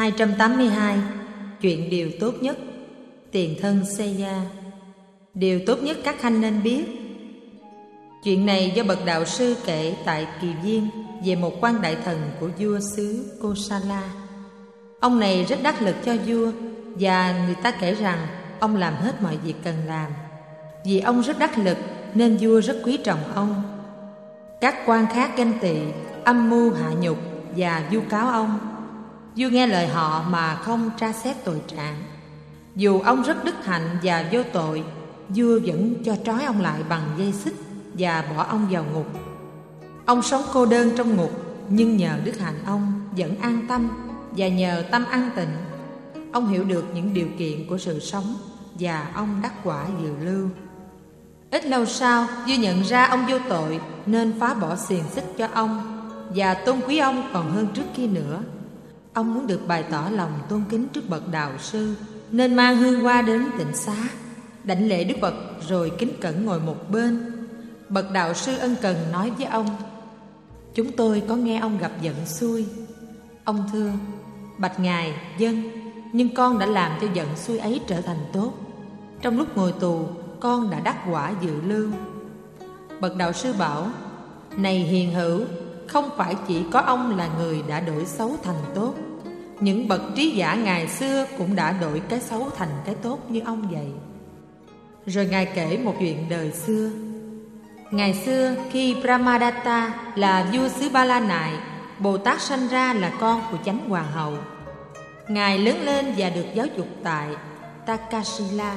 282. Chuyện điều tốt nhất. Tiền thân Seya. Điều tốt nhất các khanh nên biết. Chuyện này do bậc đạo sư kể tại Kỳ Viên về một quan đại thần của vua xứ Kosala. Ông này rất đắc lực cho vua, và người ta kể rằng ông làm hết mọi việc cần làm. Vì ông rất đắc lực nên vua rất quý trọng ông. Các quan khác ganh tị, âm mưu hạ nhục và vu cáo ông. Vua nghe lời họ mà không tra xét tội trạng. Dù ông rất đức hạnh và vô tội, vua vẫn cho trói ông lại bằng dây xích và bỏ ông vào ngục. Ông sống cô đơn trong ngục, nhưng nhờ đức hạnh ông vẫn an tâm, và nhờ tâm an tịnh ông hiểu được những điều kiện của sự sống, và ông đắc quả dự lưu. Ít lâu sau, vua nhận ra ông vô tội nên phá bỏ xiềng xích cho ông và tôn quý ông còn hơn trước kia nữa. Ông muốn được bày tỏ lòng tôn kính trước bậc đạo sư nên mang hương hoa đến tịnh xá, đảnh lễ Đức Phật rồi kính cẩn ngồi một bên. Bậc đạo sư ân cần nói với ông: "Chúng tôi có nghe ông gặp giận xui." Ông thưa: "Bạch ngài, vâng, nhưng con đã làm cho giận xui ấy trở thành tốt. Trong lúc ngồi tù, con đã đắc quả dự lưu." Bậc đạo sư bảo: "Này hiền hữu, không phải chỉ có ông là người đã đổi xấu thành tốt. Những bậc trí giả ngày xưa cũng đã đổi cái xấu thành cái tốt như ông vậy." Rồi ngài kể một chuyện đời xưa. Ngày xưa, khi Brahmadatta là vua xứ Ba La Nại, Bồ Tát sanh ra là con của chánh hoàng hậu. Ngài lớn lên và được giáo dục tại Takasila.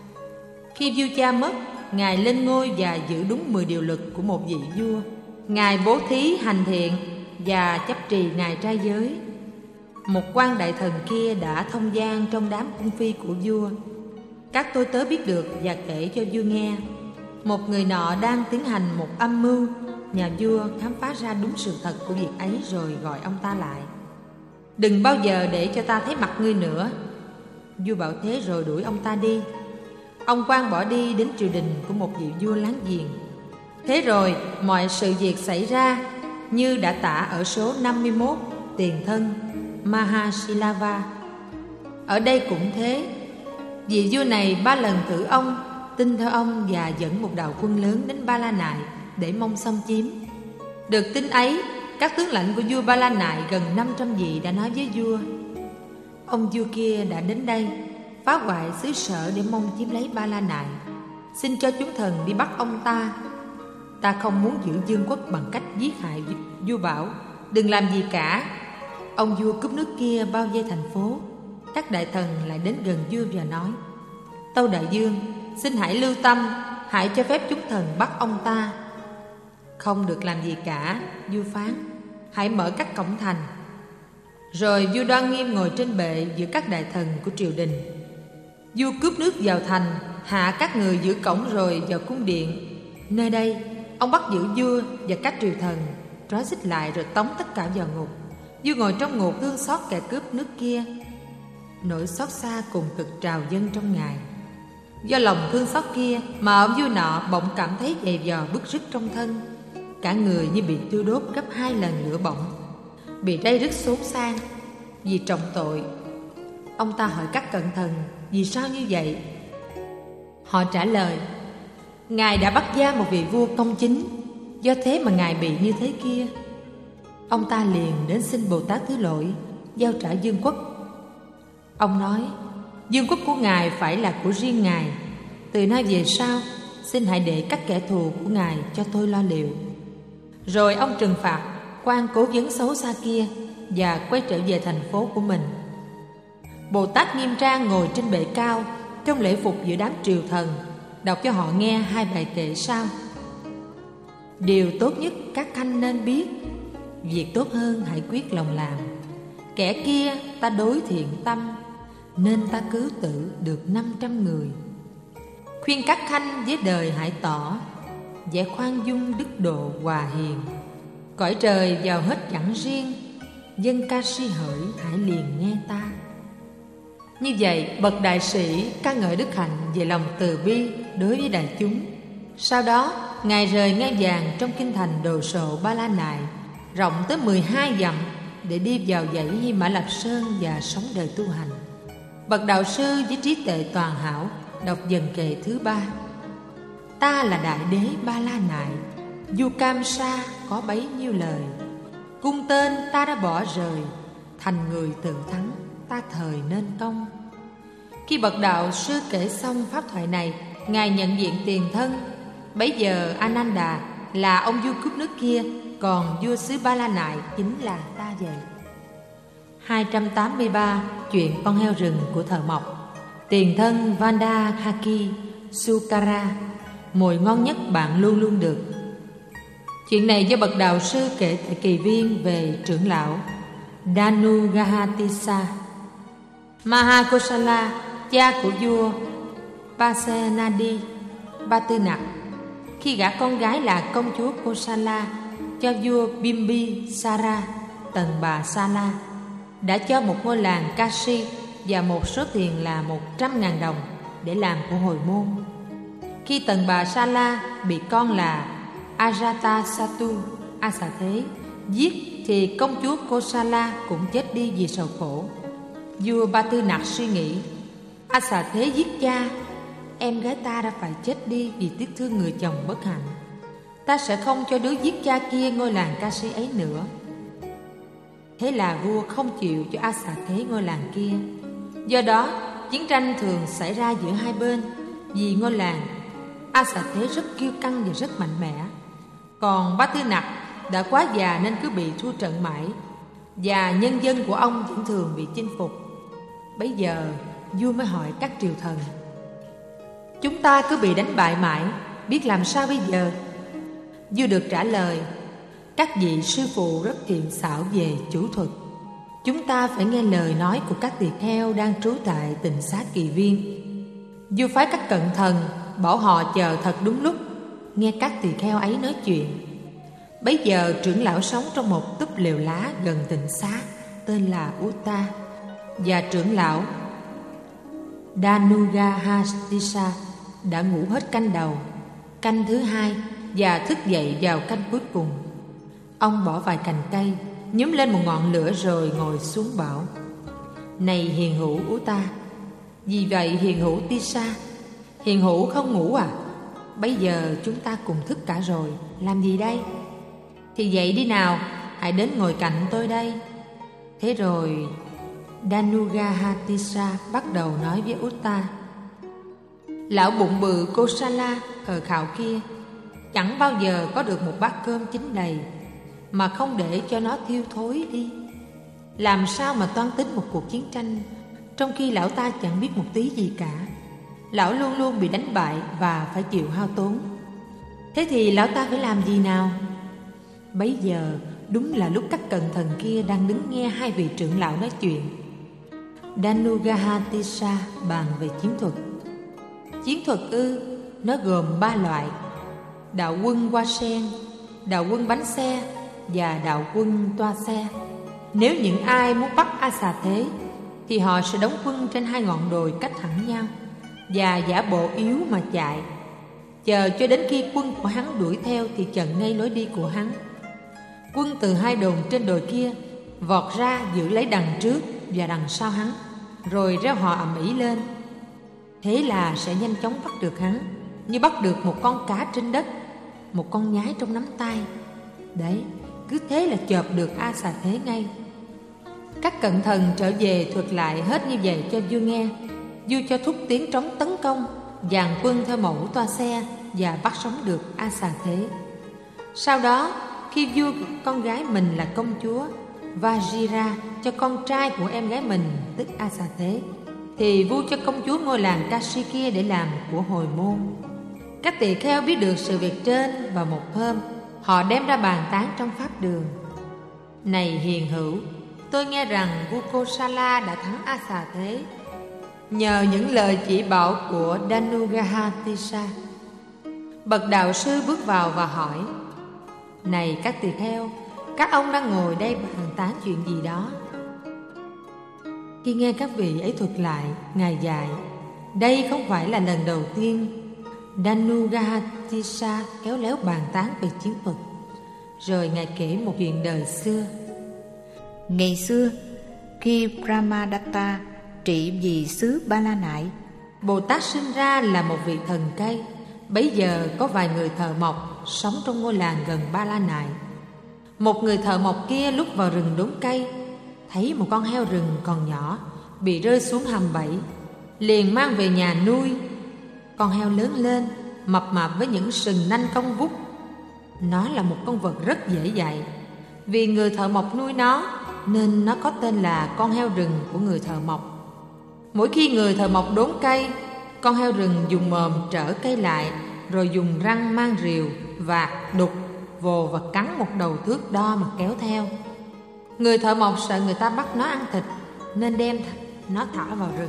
Khi vua cha mất, ngài lên ngôi và giữ đúng 10 điều luật của một vị vua. Ngài bố thí hành thiện và chấp trì ngày trai giới. Một quan đại thần kia đã thông gian trong đám cung phi của vua. Các tôi tớ biết được và kể cho vua nghe. Một người nọ đang tiến hành một âm mưu. Nhà vua khám phá ra đúng sự thật của việc ấy rồi gọi ông ta lại. "Đừng bao giờ để cho ta thấy mặt ngươi nữa." Vua bảo thế rồi đuổi ông ta đi. Ông quan bỏ đi đến triều đình của một vị vua láng giềng. Thế rồi mọi sự việc xảy ra như đã tả ở số 51 Tiền thân Mahasilava. Ở đây cũng thế. Vị vua này 3 lần thử ông, tin theo ông và dẫn một đạo quân lớn đến Ba La Nại để mong xâm chiếm. Được tin ấy, các tướng lãnh của vua Ba La Nại gần 500 vị đã nói với vua: "Ông vua kia đã đến đây, phá hoại xứ sở để mong chiếm lấy Ba La Nại. Xin cho chúng thần đi bắt ông ta. Ta không muốn giữ vương quốc bằng cách giết hại." Vua bảo: "Đừng làm gì cả." Ông vua cướp nước kia bao vây thành phố. Các đại thần lại đến gần vua và nói: "Tâu đại vương, xin hãy lưu tâm, hãy cho phép chúng thần bắt ông ta." "Không được làm gì cả," vua phán. "Hãy mở các cổng thành." Rồi vua đoan nghiêm ngồi trên bệ giữa các đại thần của triều đình. Vua cướp nước vào thành, hạ các người giữ cổng rồi vào cung điện. Nơi đây ông bắt giữ vua và các triều thần, trói xích lại rồi tống tất cả vào ngục. Vua ngồi trong ngục thương xót kẻ cướp nước kia. Nỗi xót xa cùng cực trào dâng trong ngài. Do lòng thương xót kia mà ông vua nọ bỗng cảm thấy dày vò bứt rứt trong thân. Cả người như bị thiêu đốt gấp 2 lần lửa bỏng, bị ray rứt xốn xang vì trọng tội. Ông ta hỏi các cận thần: "Vì sao như vậy?" Họ trả lời: "Ngài đã bắt giam một vị vua công chính, do thế mà ngài bị như thế kia." Ông ta liền đến xin Bồ Tát thứ lỗi, giao trả vương quốc. Ông nói: "Vương quốc của ngài phải là của riêng ngài. Từ nay về sau, xin hãy để các kẻ thù của ngài cho tôi lo liệu." Rồi ông trừng phạt quan cố vấn xấu xa kia và quay trở về thành phố của mình. Bồ Tát nghiêm trang ngồi trên bệ cao trong lễ phục giữa đám triều thần, đọc cho họ nghe 2 bài kệ sau: "Điều tốt nhất các khanh nên biết, việc tốt hơn hãy quyết lòng làm. Kẻ kia ta đối thiện tâm, nên ta cứ tự được 500 người. Khuyên các khanh với đời hãy tỏ, vẻ khoan dung đức độ hòa hiền. Cõi trời vào hết chẳng riêng, dân ca si hỡi hãy liền nghe ta." Như vậy, bậc đại sĩ ca ngợi đức hạnh về lòng từ bi đối với đại chúng. Sau đó, ngài rời ngai vàng trong kinh thành đồ sộ Ba La Nại, rộng tới 12 dặm, để đi vào dãy Hy Mã Lạp Sơn và sống đời tu hành. Bậc đạo sư với trí tuệ toàn hảo đọc dần kệ thứ 3. Ta là đại đế Ba La Nại, Du Cam Sa có bấy nhiêu lời. Cung tên ta đã bỏ rời, thành người tự thắng, ta thời nên công. Khi bậc đạo sư kể xong pháp thoại này, Ngài nhận diện tiền thân. Bấy giờ Ananda là ông vua cướp nước kia, còn vua xứ Ba La Nại chính là ta vậy. 283. Chuyện con heo rừng của thợ mộc. Tiền thân Vandahaki Sukara, mồi ngon nhất bạn luôn luôn được. Chuyện này do bậc đạo sư kể tại kỳ viên về trưởng lão Danugahatisa. Mahakosala, cha của vua Pasenadi Batynak, khi gả con gái là công chúa Kosala cho vua Bimbisara Tần Bà Sala, đã cho một ngôi làng Kashi và một số tiền là 100.000 đồng để làm của hồi môn. Khi Tần Bà Sala bị con là Ajatasattu Asa Thế giết, thì công chúa Kosala cũng chết đi vì sầu khổ. Vua Batynak suy nghĩ, Asa Thế giết cha, em gái ta đã phải chết đi vì tiếc thương người chồng bất hạnh. Ta sẽ không cho đứa giết cha kia ngôi làng Kashi ấy nữa. Thế là vua không chịu cho Asa Thế ngôi làng kia. Do đó chiến tranh thường xảy ra giữa hai bên. Vì ngôi làng, Asa Thế rất kiêu căng và rất mạnh mẽ. Còn Batynak đã quá già nên cứ bị thua trận mãi, và nhân dân của ông vẫn thường bị chinh phục. Bấy giờ vua mới hỏi các triều thần, chúng ta cứ bị đánh bại mãi, biết làm sao bây giờ? Vua được trả lời, các vị sư phụ rất thiện xảo về chủ thuật. Chúng ta phải nghe lời nói của các tỳ kheo đang trú tại Tịnh Xá Kỳ Viên. Vua phái các cận thần bảo họ chờ thật đúng lúc, nghe các tỳ kheo ấy nói chuyện. Bấy giờ trưởng lão sống trong một túp lều lá gần Tịnh Xá, tên là Uta, và trưởng lão Danugahatisa đã ngủ hết canh đầu, canh thứ hai và thức dậy vào canh cuối cùng. Ông bỏ vài cành cây, nhúm lên một ngọn lửa rồi ngồi xuống bảo, này hiền hữu Uta. Vì vậy hiền hữu Tisa, hiền hữu không ngủ à? Bây giờ chúng ta cùng thức cả rồi, làm gì đây? Thì dậy đi nào, hãy đến ngồi cạnh tôi đây. Thế rồi Danugahatisa bắt đầu nói với Uta, lão bụng bự Kosala khờ khạo kia chẳng bao giờ có được một bát cơm chín đầy mà không để cho nó thiêu thối đi. Làm sao mà toan tính một cuộc chiến tranh trong khi lão ta chẳng biết một tí gì cả? Lão luôn luôn bị đánh bại và phải chịu hao tốn. Thế thì lão ta phải làm gì nào? Bấy giờ đúng là lúc các cận thần kia đang đứng nghe hai vị trưởng lão nói chuyện. Danugahatisa bàn về chiến thuật. Chiến thuật ư? Nó gồm 3 loại: đạo quân hoa sen, đạo quân bánh xe và đạo quân toa xe. Nếu những ai muốn bắt Asa Thế thì họ sẽ đóng quân trên 2 ngọn đồi cách hẳn nhau và giả bộ yếu mà chạy, chờ cho đến khi quân của hắn đuổi theo thì chặn ngay lối đi của hắn. Quân từ 2 đồn trên đồi kia vọt ra giữ lấy đằng trước và đằng sau hắn, rồi reo hò ầm ĩ lên. Thế là sẽ nhanh chóng bắt được hắn, như bắt được một con cá trên đất, một con nhái trong nắm tay. Đấy, cứ thế là chộp được Asa Thế ngay. Các cận thần trở về thuật lại hết như vậy cho vua nghe. Vua cho thúc tiếng trống tấn công, dàn quân theo mẫu toa xe và bắt sống được Asa Thế. Sau đó, khi vua con gái mình là công chúa Vajira cho con trai của em gái mình tức Asa Thế, thì vua cho công chúa ngôi làng Kashi kia để làm của hồi môn. Các tỳ kheo biết được sự việc trên, và một hôm họ đem ra bàn tán trong pháp đường. Này hiền hữu, tôi nghe rằng vua Kosala đã thắng Asa Thế nhờ những lời chỉ bảo của Danugahatisa. Bậc đạo sư bước vào và hỏi, này các tỳ kheo, các ông đang ngồi đây bàn tán chuyện gì đó? Khi nghe các vị ấy thuật lại, Ngài dạy, đây không phải là lần đầu tiên Danugahatisa khéo léo bàn tán về chiến thuật. Rồi Ngài kể một chuyện đời xưa. Ngày xưa, khi Brahmadatta trị vì xứ Ba La Nại, Bồ Tát sinh ra là một vị thần cây. Bấy giờ có vài người thợ mộc sống trong ngôi làng gần Ba La Nại. Một người thợ mộc kia lúc vào rừng đốn cây, thấy một con heo rừng còn nhỏ bị rơi xuống hầm bẫy, liền mang về nhà nuôi. Con heo lớn lên, mập mạp với những sừng nanh cong vút. Nó là một con vật rất dễ dạy. Vì người thợ mộc nuôi nó, nên nó có tên là con heo rừng của người thợ mộc. Mỗi khi người thợ mộc đốn cây, con heo rừng dùng mồm trở cây lại, rồi dùng răng mang rìu, vạt, đục, vồ và cắn một đầu thước đo mà kéo theo. Người thợ mộc sợ người ta bắt nó ăn thịt, nên đem nó thả vào rừng.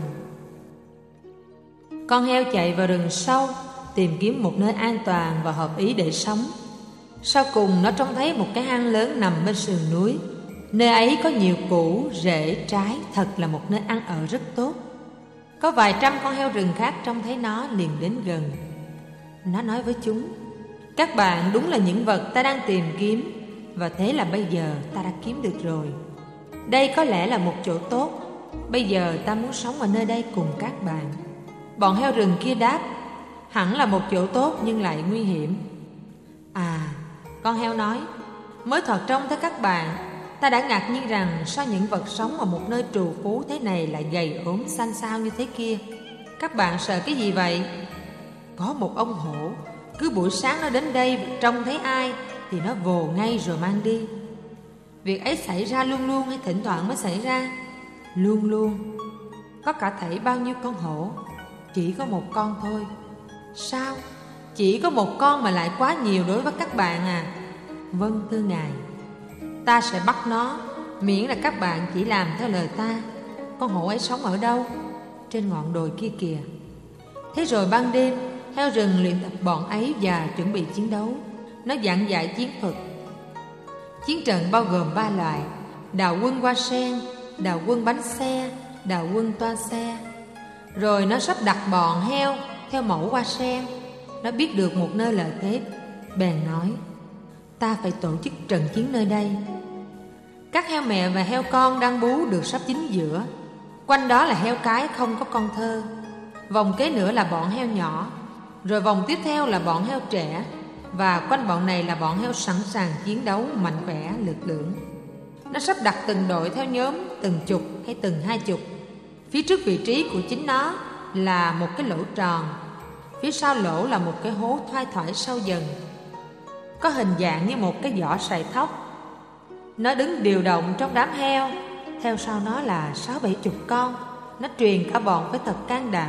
Con heo chạy vào rừng sâu, tìm kiếm một nơi an toàn và hợp ý để sống. Sau cùng nó trông thấy một cái hang lớn nằm bên sườn núi. Nơi ấy có nhiều củ, rễ, trái, thật là một nơi ăn ở rất tốt. Có vài trăm con heo rừng khác trông thấy nó liền đến gần. Nó nói với chúng: các bạn đúng là những vật ta đang tìm kiếm, và thế là bây giờ ta đã kiếm được rồi. Đây có lẽ là một chỗ tốt. Bây giờ ta muốn sống ở nơi đây cùng các bạn. Bọn heo rừng kia đáp: hẳn là một chỗ tốt nhưng lại nguy hiểm. Con heo nói: mới thoạt trông thấy các bạn, ta đã ngạc nhiên rằng sao những vật sống ở một nơi trù phú thế này lại gầy ốm xanh xao như thế kia. Các bạn sợ cái gì vậy? Có một ông hổ, cứ buổi sáng nó đến đây trông thấy ai thì nó vồ ngay rồi mang đi. Việc ấy xảy ra luôn luôn hay thỉnh thoảng mới xảy ra? Luôn luôn. Có cả thảy bao nhiêu con hổ? Chỉ có một con thôi. Sao? Chỉ có một con mà lại quá nhiều đối với các bạn à? Vâng thưa ngài. Ta sẽ bắt nó, miễn là các bạn chỉ làm theo lời ta. Con hổ ấy sống ở đâu? Trên ngọn đồi kia kìa. Thế rồi ban đêm, heo rừng luyện tập bọn ấy và chuẩn bị chiến đấu. Nó giảng dạy chiến thuật. Chiến trận bao gồm 3 loại: đào quân hoa sen, đào quân bánh xe, đào quân toa xe. Rồi nó sắp đặt bọn heo theo mẫu hoa sen. Nó biết được một nơi lợi thế, bèn nói: ta phải tổ chức trận chiến nơi đây. Các heo mẹ và heo con đang bú được sắp chín giữa. Quanh đó là heo cái không có con thơ. Vòng kế nữa là bọn heo nhỏ. Rồi vòng tiếp theo là bọn heo trẻ. Và quanh bọn này là bọn heo sẵn sàng chiến đấu, mạnh khỏe, lực lưỡng. Nó sắp đặt từng đội theo nhóm, từng chục hay từng 20. Phía trước vị trí của chính nó là một cái lỗ tròn. Phía sau lỗ là một cái hố thoai thoải sâu dần, có hình dạng như một cái giỏ sài thóc. Nó đứng điều động trong đám heo. Theo sau nó là 60-70 con. Nó truyền cả bọn phải thật can đảm.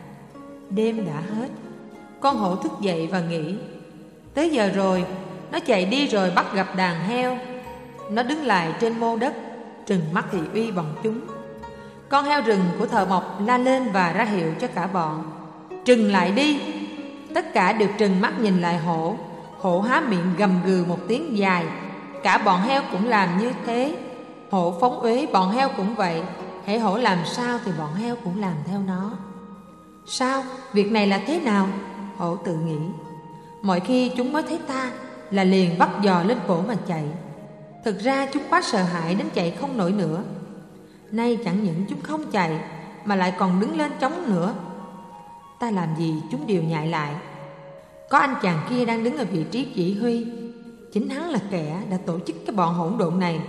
Đêm đã hết. Con hổ thức dậy và nghĩ: tới giờ rồi. Nó chạy đi rồi bắt gặp đàn heo. Nó đứng lại trên mô đất, trừng mắt thị uy bọn chúng. Con heo rừng của thợ mộc la lên và ra hiệu cho cả bọn: trừng lại đi. Tất cả đều trừng mắt nhìn lại hổ. Hổ há miệng gầm gừ một tiếng dài. Cả bọn heo cũng làm như thế. Hổ phóng uế, bọn heo cũng vậy. Hễ hổ làm sao thì bọn heo cũng làm theo nó. Sao? Việc này là thế nào? Hổ tự nghĩ. Mọi khi chúng mới thấy ta là liền bắt giò lên cổ mà chạy. Thực ra chúng quá sợ hãi đến chạy không nổi nữa. Nay chẳng những chúng không chạy mà lại còn đứng lên chống nữa. Ta làm gì chúng đều nhại lại. Có anh chàng kia đang đứng ở vị trí chỉ huy. Chính hắn là kẻ đã tổ chức cái bọn hỗn độn này.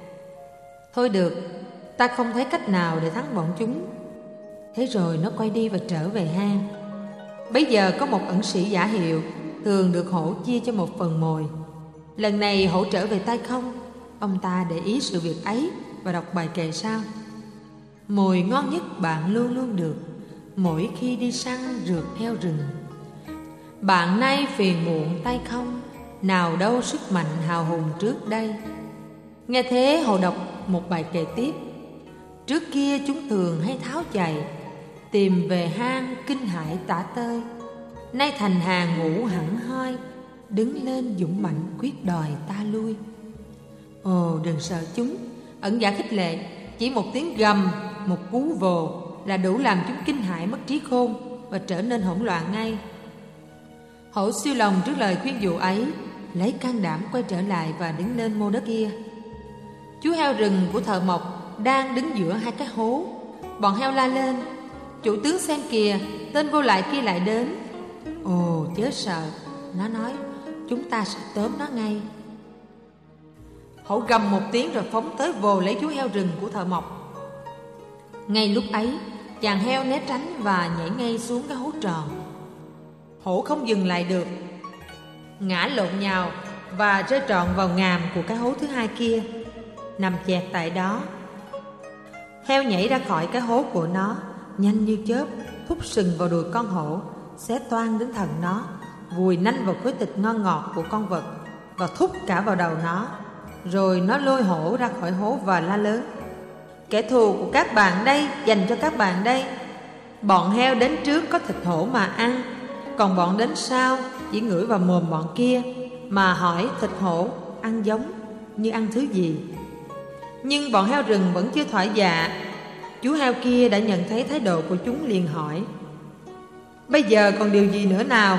Thôi được, ta không thấy cách nào để thắng bọn chúng. Thế rồi nó quay đi và trở về hang. Bấy giờ có một ẩn sĩ giả hiệu, thường được hổ chia cho một phần mồi. Lần này hổ trở về tay không. Ông ta để ý sự việc ấy và đọc bài kệ sau: mồi ngon nhất bạn luôn luôn được, mỗi khi đi săn rượt heo rừng. Bạn nay phiền muộn tay không, nào đâu sức mạnh hào hùng trước đây. Nghe thế hổ đọc một bài kệ tiếp: trước kia chúng thường hay tháo chạy, tìm về hang kinh hãi tả tơi. Nay thành hàng ngủ hẳn hoi, đứng lên dũng mạnh quyết đòi ta lui. Ồ, đừng sợ chúng. Ẩn giả khích lệ: chỉ một tiếng gầm, một cú vồ là đủ làm chúng kinh hãi mất trí khôn và trở nên hỗn loạn ngay. Hổ siêu lòng trước lời khuyên dụ ấy, lấy can đảm quay trở lại và đứng lên mô đất kia. Chú heo rừng của thợ mộc đang đứng giữa hai cái hố. Bọn heo la lên: "Chủ tướng xem kìa, tên vô lại kia lại đến." "Ồ, chớ sợ," nó nói, "chúng ta sẽ tóm nó ngay." Hổ gầm một tiếng rồi phóng tới vồ lấy chú heo rừng của thợ mộc. Ngay lúc ấy, chàng heo né tránh và nhảy ngay xuống cái hố tròn. Hổ không dừng lại được, ngã lộn nhào và rơi trọn vào ngàm của cái hố thứ hai kia, nằm chẹt tại đó. Heo nhảy ra khỏi cái hố của nó, nhanh như chớp, thúc sừng vào đùi con hổ, xé toang đến thần nó, vùi nanh vào khối thịt ngon ngọt của con vật và thúc cả vào đầu nó. Rồi nó lôi hổ ra khỏi hố và la lớn: "Kẻ thù của các bạn đây, dành cho các bạn đây. Bọn heo đến trước có thịt hổ mà ăn, còn bọn đến sau chỉ ngửi vào mồm bọn kia mà hỏi thịt hổ ăn giống như ăn thứ gì." Nhưng bọn heo rừng vẫn chưa thỏa dạ. Chú heo kia đã nhận thấy thái độ của chúng, liền hỏi: "Bây giờ còn điều gì nữa nào?"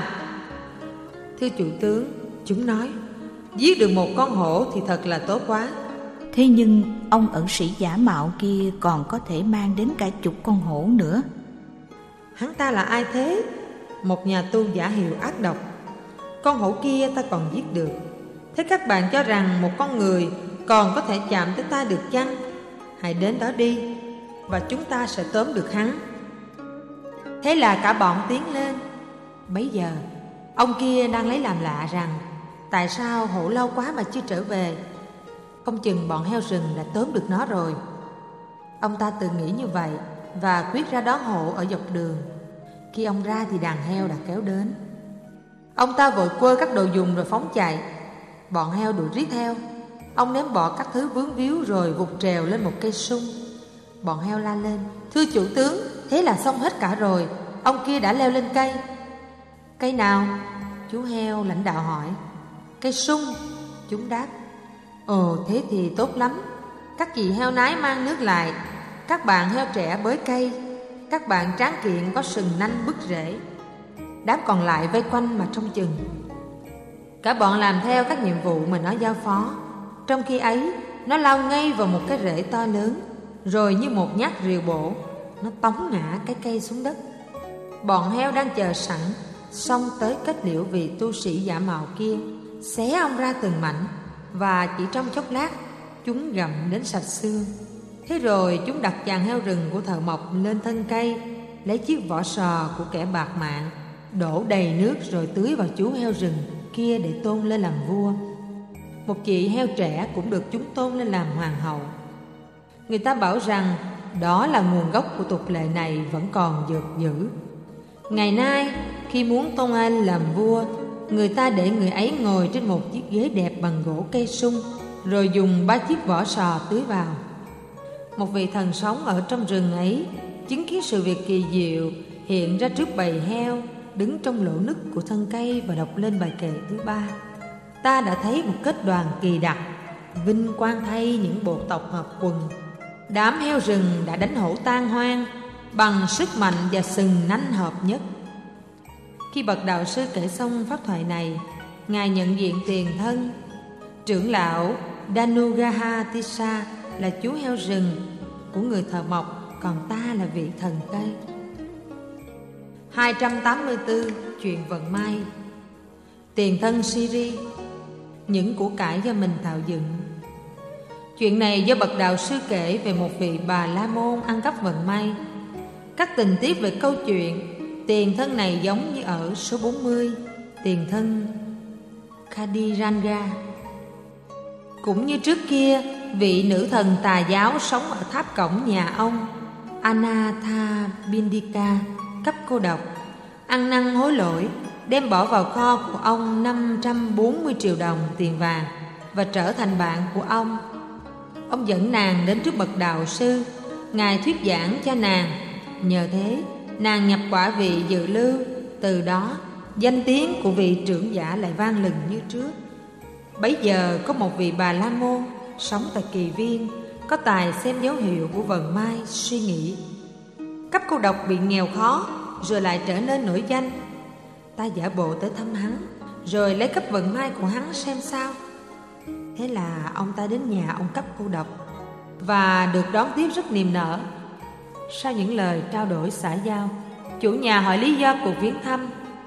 "Thưa chủ tướng," chúng nói, "giết được một con hổ thì thật là tốt quá." Thế nhưng ông ẩn sĩ giả mạo kia còn có thể mang đến cả chục con hổ nữa. "Hắn ta là ai thế?" "Một nhà tu giả hiệu ác độc. Con hổ kia ta còn giết được. Thế các bạn cho rằng một con người còn có thể chạm tới ta được chăng? Hãy đến đó đi, và chúng ta sẽ tóm được hắn." Thế là cả bọn tiến lên. Bấy giờ ông kia đang lấy làm lạ rằng tại sao hổ lâu quá mà chưa trở về. Không chừng bọn heo rừng đã tóm được nó rồi. Ông ta tự nghĩ như vậy và quyết ra đón hổ ở dọc đường. Khi ông ra thì đàn heo đã kéo đến. Ông ta vội quơ các đồ dùng rồi phóng chạy. Bọn heo đuổi riết theo. Ông ném bỏ các thứ vướng víu rồi vụt trèo lên một cây sung. Bọn heo la lên: "Thưa chủ tướng, thế là xong hết cả rồi. Ông kia đã leo lên cây." "Cây nào?" chú heo lãnh đạo hỏi. "Cây sung," chúng đáp. "Ồ, thế thì tốt lắm. Các chị heo nái mang nước lại. Các bạn heo trẻ bới cây. Các bạn tráng kiện có sừng nanh bứt rễ." Đám còn lại vây quanh mà trông chừng. Cả bọn làm theo các nhiệm vụ mà nó giao phó. Trong khi ấy, nó lao ngay vào một cái rễ to lớn, rồi như một nhát rìu bổ, nó tống ngã cái cây xuống đất. Bọn heo đang chờ sẵn, xông tới kết liễu vị tu sĩ giả mạo kia, xé ông ra từng mảnh, và chỉ trong chốc lát chúng gặm đến sạch xương. Thế rồi chúng đặt chàng heo rừng của thợ mộc lên thân cây, lấy chiếc vỏ sò của kẻ bạc mạng, đổ đầy nước rồi tưới vào chú heo rừng kia để tôn lên làm vua. Một chị heo trẻ cũng được chúng tôn lên làm hoàng hậu. Người ta bảo rằng đó là nguồn gốc của tục lệ này vẫn còn dược dữ. Ngày nay, khi muốn tôn ai làm vua, người ta để người ấy ngồi trên một chiếc ghế đẹp bằng gỗ cây sung, rồi dùng 3 chiếc vỏ sò tưới vào. Một vị thần sống ở trong rừng ấy chứng kiến sự việc kỳ diệu, hiện ra trước bầy heo, đứng trong lỗ nứt của thân cây và đọc lên bài kệ thứ 3. Ta đã thấy một kết đoàn kỳ đặc, vinh quang thay những bộ tộc hợp quần. Đám heo rừng đã đánh hổ tan hoang bằng sức mạnh và sừng nanh hợp nhất. Khi bậc đạo sư kể xong pháp thoại này, ngài nhận diện tiền thân. Trưởng lão Danugahatissa là chú heo rừng của người thợ mộc, còn ta là vị thần cây. 284. Chuyện vận may. Tiền thân Siri. Những của cải do mình tạo dựng. Chuyện này do bậc đạo sư kể về một vị Bà La Môn ăn cắp vận may. Các tình tiết về câu chuyện tiền thân này giống như ở số 40, tiền thân Khadiranga. Cũng như trước kia, vị nữ thần tà giáo sống ở tháp cổng nhà ông, Anathabindika, cấp cô độc, ăn năn hối lỗi, đem bỏ vào kho của ông 540 triệu đồng tiền vàng và trở thành bạn của ông. Ông dẫn nàng đến trước bậc đạo sư. Ngài thuyết giảng cho nàng. Nhờ thế, nàng nhập quả vị dự lưu. Từ đó, danh tiếng của vị trưởng giả lại vang lừng như trước. Bấy giờ có một vị Bà La Môn sống tại Kỳ Viên, có tài xem dấu hiệu của vận may, suy nghĩ: cấp cô độc bị nghèo khó rồi lại trở nên nổi danh. Ta giả bộ tới thăm hắn, rồi lấy cấp vận may của hắn xem sao. Thế là ông ta đến nhà ông cấp cô độc và được đón tiếp rất niềm nở. Sau những lời trao đổi xã giao, chủ nhà hỏi lý do cuộc viếng thăm.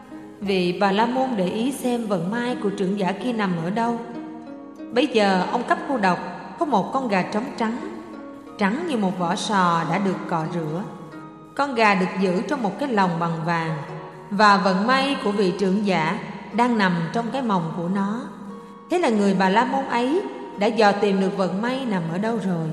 Vì Bà La Môn để ý xem vận may của trưởng giả kia nằm ở đâu. Bấy giờ ông cấp cô độc có một con gà trống trắng, trắng như một vỏ sò đã được cọ rửa. Con gà được giữ trong một cái lồng bằng vàng, và vận may của vị trưởng giả đang nằm trong cái mồng của nó. Thế là người Bà La Môn ấy đã dò tìm được vận may nằm ở đâu rồi.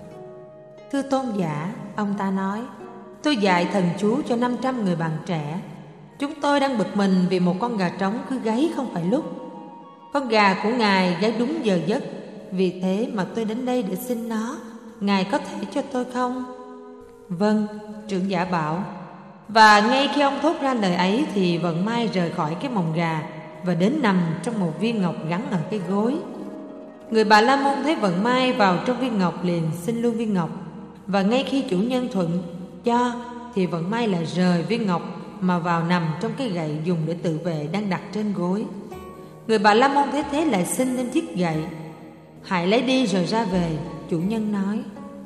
Thưa tôn giả, ông ta nói, tôi dạy thần chú cho 500 người bạn trẻ. Chúng tôi đang bực mình vì một con gà trống cứ gáy không phải lúc. Con gà của ngài gáy đúng giờ giấc, vì thế mà tôi đến đây để xin nó. Ngài có thể cho tôi không? Vâng, trưởng giả bảo. Và ngay khi ông thốt ra lời ấy thì vận may rời khỏi cái mồng gà và đến nằm trong một viên ngọc gắn ở cái gối. Người Bà La Môn thấy vận may vào trong viên ngọc liền xin luôn viên ngọc. Và ngay khi chủ nhân thuận cho thì vận may lại rời viên ngọc mà vào nằm trong cái gậy dùng để tự vệ đang đặt trên gối. Người Bà La Môn thấy thế lại xin thêm chiếc gậy. Hãy lấy đi rồi ra về, chủ nhân nói.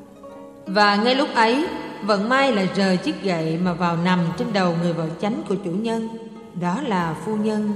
Và ngay lúc ấy, vận may lại rời chiếc gậy mà vào nằm trên đầu người vợ chánh của chủ nhân. Đó là phu nhân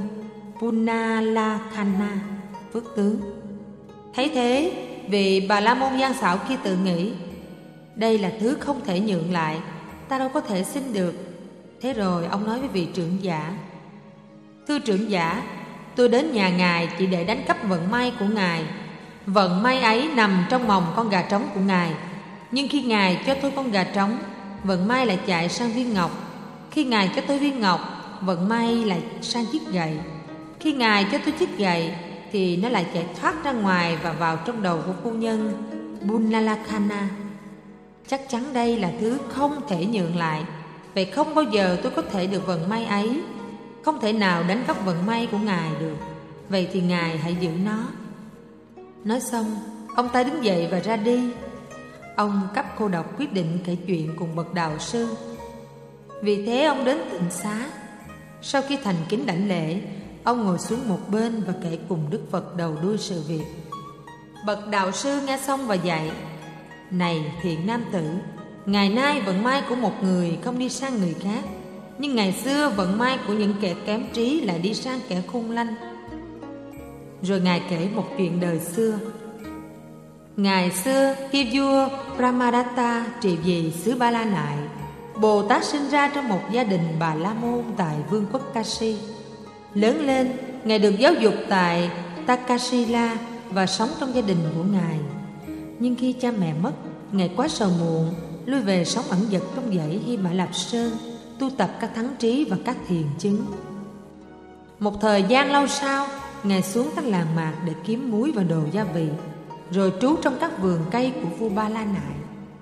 Punalakkhana, phước tướng. Thấy thế, vị Bà La Môn gian xảo kia tự nghĩ, đây là thứ không thể nhượng lại, ta đâu có thể xin được. Thế rồi ông nói với vị trưởng giả, thưa trưởng giả, tôi đến nhà ngài chỉ để đánh cắp vận may của ngài. Vận may ấy nằm trong mồng con gà trống của ngài. Nhưng khi ngài cho tôi con gà trống, vận may lại chạy sang viên ngọc. Khi ngài cho tôi viên ngọc, vận may lại sang chiếc gậy. Khi ngài cho tôi chiếc gậy thì nó lại chạy thoát ra ngoài và vào trong đầu của phu nhân Punalakkhana. Chắc chắn đây là thứ không thể nhượng lại. Vậy không bao giờ tôi có thể được vận may ấy. Không thể nào đánh cắp vận may của ngài được. Vậy thì ngài hãy giữ nó. Nói xong, ông ta đứng dậy và ra đi. Ông cấp cô độc quyết định kể chuyện cùng bậc đạo sư. Vì thế ông đến tịnh xá. Sau khi thành kính đảnh lễ, ông ngồi xuống một bên và kể cùng Đức Phật đầu đuôi sự việc. Bậc đạo sư nghe xong và dạy, này thiện nam tử, ngày nay vận may của một người không đi sang người khác, nhưng ngày xưa vận may của những kẻ kém trí lại đi sang kẻ khôn lanh. Rồi ngài kể một chuyện đời xưa. Ngày xưa khi vua Brahmadatta trị vì xứ Ba La Nại, Bồ Tát sinh ra trong một gia đình Bà La Môn tại vương quốc Kashi. Lớn lên, ngài được giáo dục tại Takasila và sống trong gia đình của ngài. Nhưng khi cha mẹ mất, ngài quá sầu muộn, lui về sống ẩn dật trong dãy Hy Mã Lạp Sơn, tu tập các thắng trí và các thiền chứng. Một thời gian lâu sau, ngài xuống các làng mạc để kiếm muối và đồ gia vị, rồi trú trong các vườn cây của vua Ba La Nại.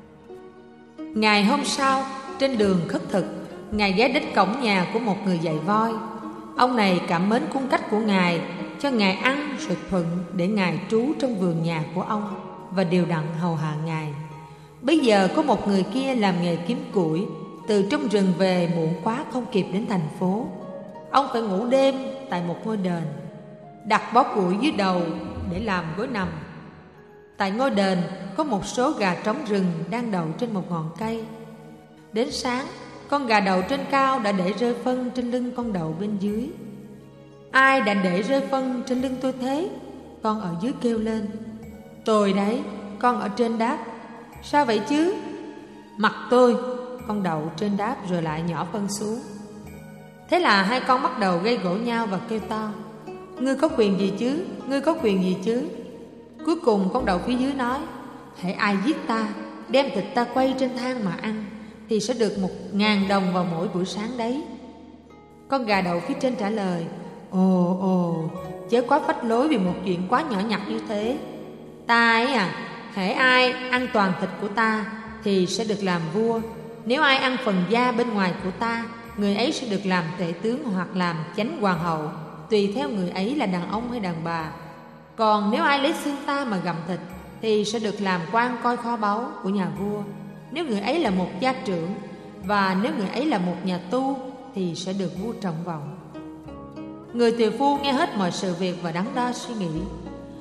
Ngày hôm sau, trên đường khất thực, ngài ghé đến cổng nhà của một người dạy voi. Ông này cảm mến cung cách của ngài, cho ngài ăn rồi thuận để ngài trú trong vườn nhà của ông và đều đặn hầu hạ ngài. Bây giờ có một người kia làm nghề kiếm củi, từ trong rừng về muộn quá không kịp đến thành phố. Ông phải ngủ đêm tại một ngôi đền, đặt bó củi dưới đầu để làm gối nằm. Tại ngôi đền có một số gà trống rừng đang đậu trên một ngọn cây. Đến sáng, con gà đậu trên cao đã để rơi phân trên lưng con đậu bên dưới. Ai đã để rơi phân trên lưng tôi thế? Con ở dưới kêu lên. Tôi đấy, con ở trên đáp. Sao vậy chứ? Mặc tôi, con đậu trên đáp rồi lại nhỏ phân xuống. Thế là hai con bắt đầu gây gổ nhau và kêu to. Ngươi có quyền gì chứ? Ngươi có quyền gì chứ? Cuối cùng con đậu phía dưới nói, hễ ai giết ta, đem thịt ta quay trên than mà ăn, thì sẽ được 1.000 đồng vào mỗi buổi sáng đấy. Con gà đậu phía trên trả lời, ồ, chớ quá phách lối vì một chuyện quá nhỏ nhặt như thế. Ta ấy à, hễ ai ăn toàn thịt của ta thì sẽ được làm vua. Nếu ai ăn phần da bên ngoài của ta, người ấy sẽ được làm tể tướng hoặc làm chánh hoàng hậu, tùy theo người ấy là đàn ông hay đàn bà. Còn nếu ai lấy xương ta mà gặm thịt thì sẽ được làm quan coi kho báu của nhà vua. Nếu người ấy là một gia trưởng, và nếu người ấy là một nhà tu thì sẽ được vua trọng vọng. Người tiều phu nghe hết mọi sự việc và đắn đo suy nghĩ.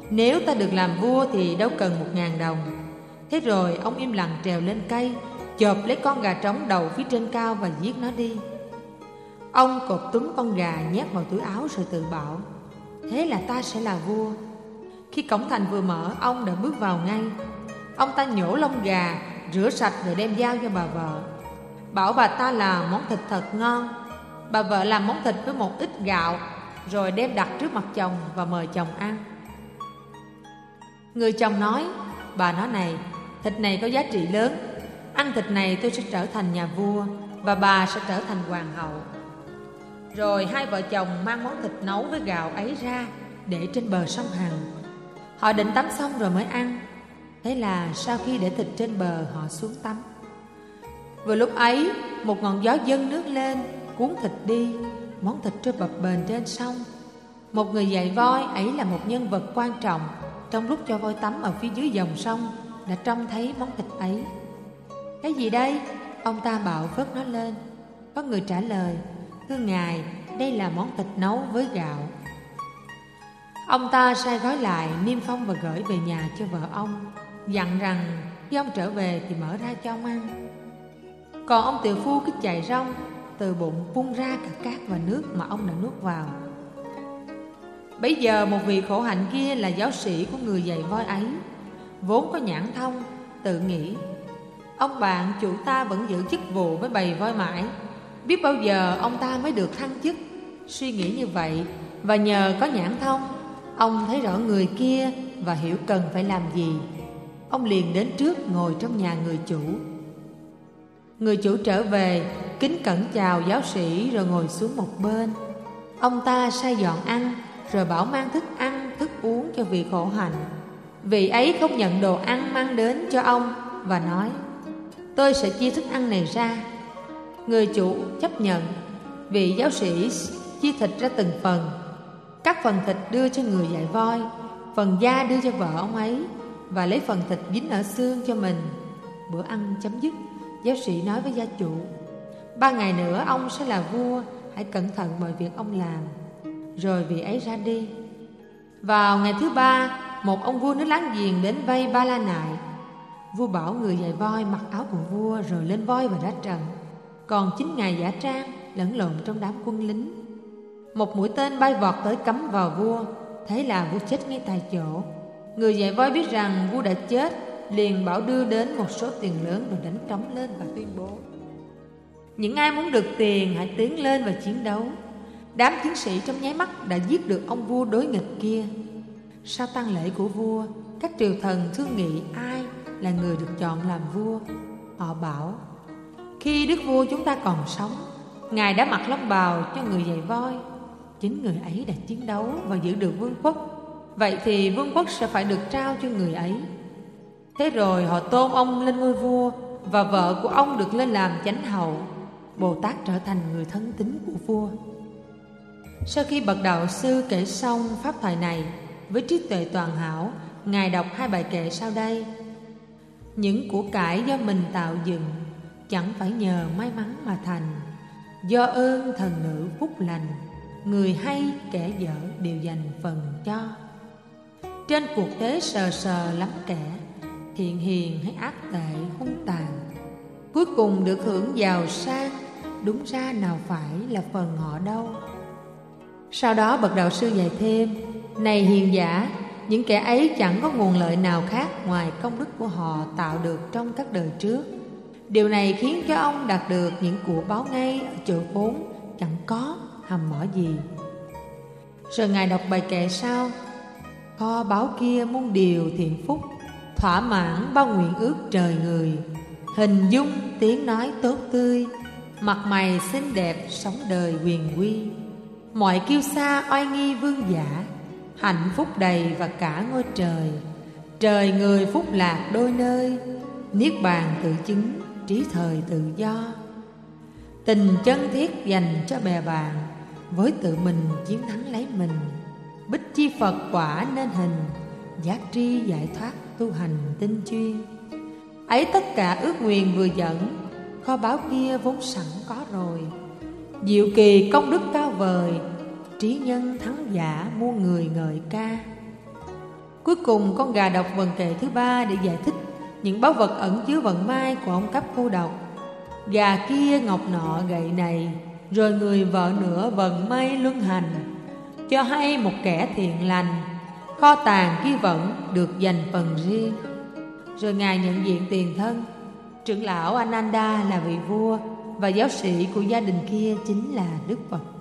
Nếu ta được làm vua thì đâu cần 1.000 đồng. Thế rồi ông im lặng trèo lên cây, chộp lấy con gà trống đầu phía trên cao và giết nó đi. Ông cột túm con gà nhét vào túi áo rồi tự bảo: thế là ta sẽ là vua. Khi cổng thành vừa mở, ông đã bước vào ngay. Ông ta nhổ lông gà, rửa sạch rồi đem giao cho bà vợ, bảo bà ta làm món thịt thật ngon. Bà vợ làm món thịt với một ít gạo, rồi đem đặt trước mặt chồng và mời chồng ăn. Người chồng nói: bà nói này, thịt này có giá trị lớn. Ăn thịt này tôi sẽ trở thành nhà vua, và bà sẽ trở thành hoàng hậu. Rồi hai vợ chồng mang món thịt nấu với gạo ấy ra, để trên bờ sông Hằng. Họ định tắm xong rồi mới ăn. Thế là sau khi để thịt trên bờ, họ xuống tắm. Vừa lúc ấy, một ngọn gió dâng nước lên, cuốn thịt đi. Món thịt trôi bập bềnh trên sông. Một người dạy voi, ấy là một nhân vật quan trọng, trong lúc cho voi tắm ở phía dưới dòng sông, đã trông thấy món thịt ấy. Cái gì đây? Ông ta bảo vớt nó lên. Có người trả lời: thưa ngài, đây là món thịt nấu với gạo. Ông ta sai gói lại, niêm phong và gửi về nhà cho vợ ông, dặn rằng khi ông trở về thì mở ra cho ông ăn. Còn ông tiểu phu cứ chạy rong, từ bụng phun ra cả cát và nước mà ông đã nuốt vào. Bấy giờ một vị khổ hạnh kia là giáo sĩ của người dạy voi ấy, vốn có nhãn thông, tự nghĩ: ông bạn chủ ta vẫn giữ chức vụ với bầy voi mãi, biết bao giờ ông ta mới được thăng chức. Suy nghĩ như vậy, và nhờ có nhãn thông, ông thấy rõ người kia và hiểu cần phải làm gì. Ông liền đến trước ngồi trong nhà người chủ. Người chủ trở về, kính cẩn chào giáo sĩ rồi ngồi xuống một bên. Ông ta sai dọn ăn, rồi bảo mang thức ăn, thức uống cho vị khổ hạnh. Vị ấy không nhận đồ ăn mang đến cho ông và nói: tôi sẽ chia thức ăn này ra. Người chủ chấp nhận. Vị giáo sĩ chia thịt ra từng phần. Các phần thịt đưa cho người dạy voi, phần da đưa cho vợ ông ấy, và lấy phần thịt dính ở xương cho mình. Bữa ăn chấm dứt, giáo sĩ nói với gia chủ: 3 ngày nữa ông sẽ là vua, hãy cẩn thận mọi việc ông làm. Rồi vị ấy ra đi. Vào ngày thứ 3, một ông vua nước láng giềng đến vây Ba La Nại. Vua bảo người dạy voi mặc áo của vua rồi lên voi và ra trận. Còn chính ngài giả trang, lẫn lộn trong đám quân lính. Một mũi tên bay vọt tới cắm vào vua. Thế là vua chết ngay tại chỗ. Người dạy voi biết rằng vua đã chết, liền bảo đưa đến một số tiền lớn rồi đánh trống lên và tuyên bố: những ai muốn được tiền hãy tiến lên và chiến đấu. Đám chiến sĩ trong nháy mắt đã giết được ông vua đối nghịch kia. Sau tang lễ của vua, các triều thần thương nghị ai là người được chọn làm vua. Họ bảo: khi đức vua chúng ta còn sống, ngài đã mặc long bào cho người dạy voi. Chính người ấy đã chiến đấu và giữ được vương quốc, vậy thì vương quốc sẽ phải được trao cho người ấy. Thế rồi họ tôn ông lên ngôi vua, và vợ của ông được lên làm chánh hậu. Bồ Tát trở thành người thân tín của vua. Sau khi bậc đạo sư kể xong pháp thoại này, với trí tuệ toàn hảo, ngài đọc 2 bài kệ sau đây. Những của cải do mình tạo dựng, chẳng phải nhờ may mắn mà thành. Do ơn thần nữ phúc lành, người hay kẻ dở đều dành phần cho. Trên cuộc thế sờ sờ lắm kẻ, thiện hiền hay ác tệ hung tàn, cuối cùng được hưởng giàu sang, đúng ra nào phải là phần họ đâu. Sau đó bậc đạo sư dạy thêm: này hiền giả, những kẻ ấy chẳng có nguồn lợi nào khác ngoài công đức của họ tạo được trong các đời trước. Điều này khiến cho ông đạt được những của báo ngay ở chỗ vốn chẳng có hầm mỏ gì. Rồi ngài đọc bài kệ sau: kho báu kia muôn điều thiện phúc, thỏa mãn bao nguyện ước trời người. Hình dung tiếng nói tốt tươi, mặt mày xinh đẹp sống đời quyền quy. Mọi kiêu sa oai nghi vương giả, hạnh phúc đầy và cả ngôi trời. Trời người phúc lạc đôi nơi, niết bàn tự chứng trí thời tự do. Tình chân thiết dành cho bè bạn, với tự mình chiến thắng lấy mình. Bích chi Phật quả nên hình, giác tri giải thoát tu hành tinh chuyên. Ấy tất cả ước nguyện vừa dẫn, kho báu kia vốn sẵn có rồi. Diệu kỳ công đức cao vời, trí nhân thắng giả muôn người ngợi ca. Cuối cùng con gà đọc vần kệ thứ 3 để giải thích những báu vật ẩn chứa vận may của ông cấp cô độc. Gà kia ngọc nọ gậy này, rồi người vợ nữa vận may luân hành, cho hay một kẻ thiện lành, kho tàng kia vẫn được dành phần riêng. Rồi Ngài nhận diện tiền thân. Trưởng lão Ananda là vị vua, và giáo sĩ của gia đình kia chính là Đức Phật.